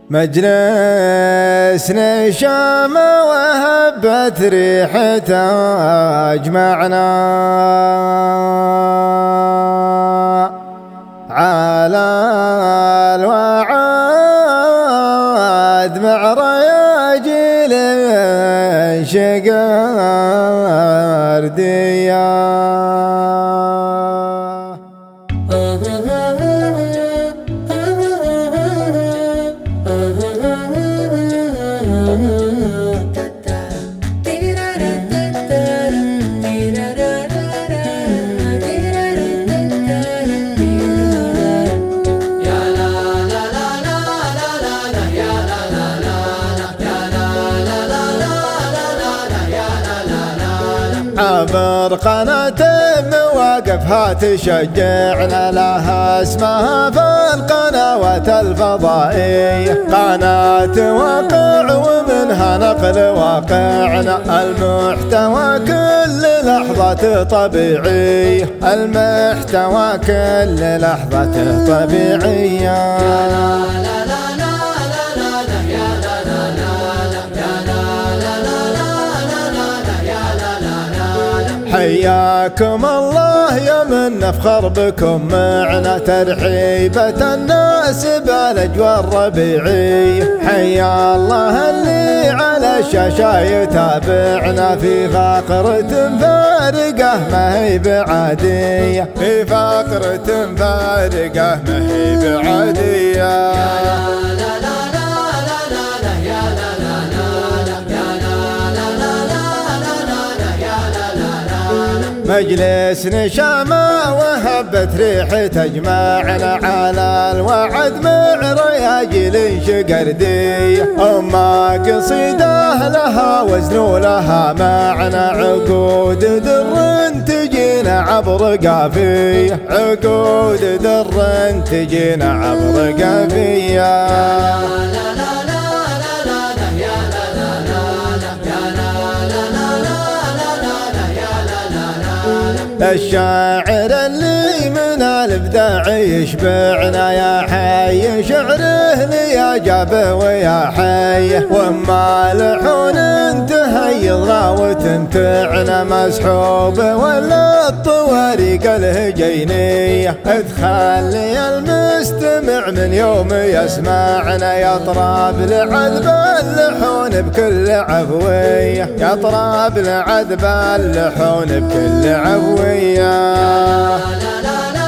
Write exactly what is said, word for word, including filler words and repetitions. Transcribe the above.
مجلس نشام وهبت ريحته أجمعنا على الوعد مع رياجيل شقر ديا عبر قناة مواقفها تشجعنا لها اسمها في القنوات الفضائية قناة واقع ومنها نقل واقعنا المحتوى كل لحظة طبيعية المحتوى كل لحظة طبيعية حياكم الله يا من نفخر بكم معنا ترحيبة الناس بالاجواء الربيعية حيا الله اللي على الشاشة يتابعنا في فقرة فارقة ما هي بعادية في فقرة فارقة ما هي بعادية مجلس نشامة وهبت ريحة تجمعنا على الوعد مع رياجيل شقردية أما قصيدة لها وزن ولها معنى عقود در تجينا عبر قافية عقود در تجينا عبر قافية الشاعر اللي من الابداع يشبعنا يا حي شعره لي جابه ويا حي وما لحون تهيض وتمتعنا مسحوب ولا الطواريق الهجينية تخلي المستمع من يوم يسمعنا يطرب لعذب اللحون بكل عفوية يطرب لعذب اللحون بكل عفوية.